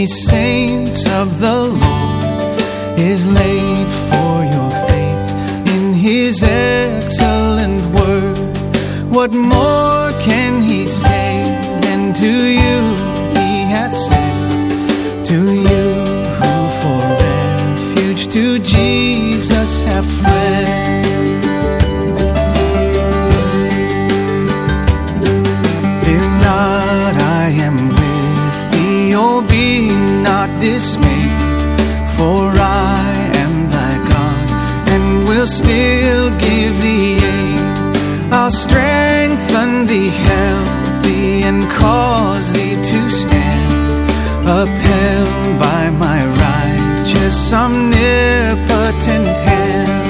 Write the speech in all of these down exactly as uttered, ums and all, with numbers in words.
ye saints of the Lord, is laid for your faith in his excellent word. What more can he say than to you he hath said? To you who for refuge to Jesus have fled. Fear not, I am with thee, oh be not dismayed, for I am thy God, and will still give thee aid. I'll strengthen thee, help thee, and cause thee to stand, upheld by my righteous omnipotent hand.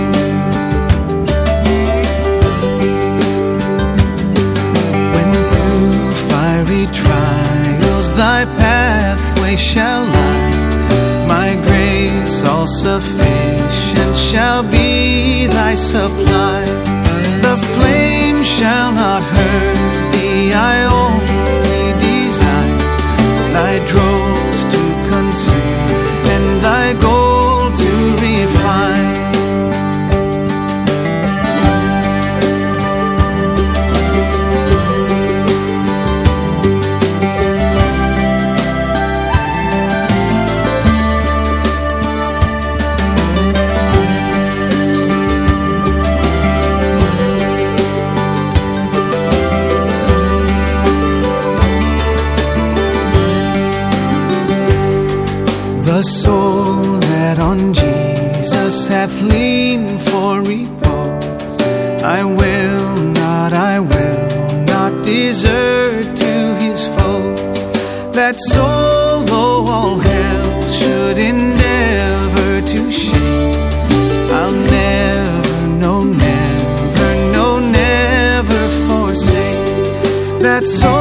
When through fiery trials thy pathway shall lie, my grace all sufficient shall be thy supply. The flame shall not hurt thee, I only desire thy dross to consume and thy gold to refine. The soul that on Jesus hath leaned for repose, I will not, I will not desert to his foes. That soul, though all hell should endeavor to shake, I'll never, no, never, no, never forsake. That soul